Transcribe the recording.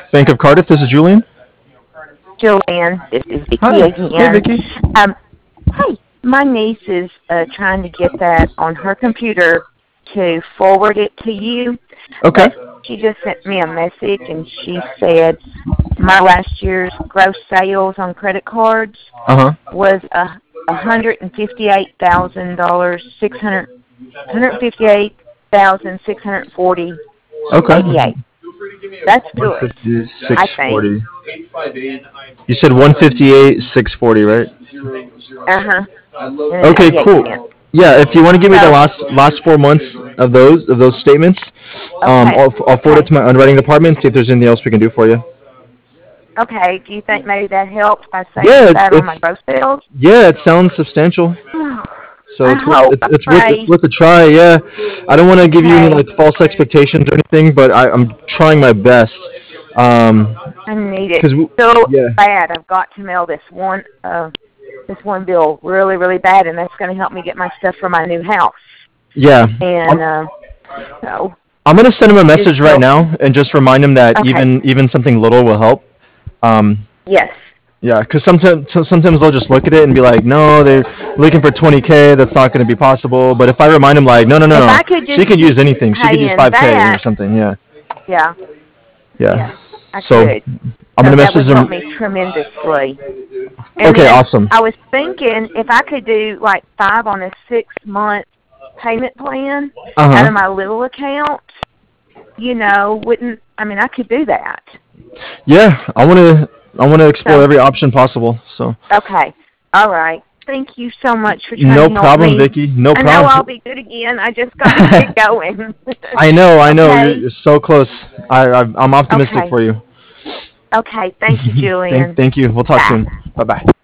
Bank of Cardiff. This is Julian. Joanne, this is Vicki Hi. Hey, again. Vicky. Um, hey, my niece is trying to get that on her computer to forward it to you, Okay. but she just sent me a message and she said my last year's gross sales on credit cards Uh huh. was $158,000, $158,640.88. Okay. That's good, 150, I think. 640. You said 158, 640, right? Uh-huh. And then Okay, 88 cool. cents. Yeah, if you want to give me the So, last 4 months of those statements, okay, I'll forward it okay. to my underwriting department. See if there's anything else we can do for you. Okay, do you think maybe that helps by Yeah, saving that on my gross sales? it sounds substantial. So I hope, I it's pray. worth a try. Yeah, I don't want to give you any Okay, like false expectations or anything, but I'm trying my best. I need it Cause so yeah, bad. I've got to mail this one bill really, really bad, and that's going to help me get my stuff for my new house. yeah. And so I'm gonna send him a just message right help. now and just remind him that Okay, even something little will help. Um, yes. yeah, because sometimes they'll just look at it and be like, no, they're looking for 20K. That's not going to be possible. But if I remind him like, no, no, no, If no, I could she just could use keep anything. She could use paying 5K or that, something. Yeah, yeah, yeah. yes, I So could. I'm So gonna that message would help him. me tremendously. And Okay, then awesome. I was thinking if I could do like 5 on a 6-month payment plan Uh out huh. of my little account, wouldn't I mean I could do that. Yeah, I wanna explore So every option possible. So okay, all right. Thank you so much for trying no to help problem, me. Vicky. No I know problem. I'll be good again. I just got to get going. I know. Okay, You're so close. I'm optimistic okay, for you. okay. Thank you, Julian. Thank you. We'll talk Bye. soon. Bye bye.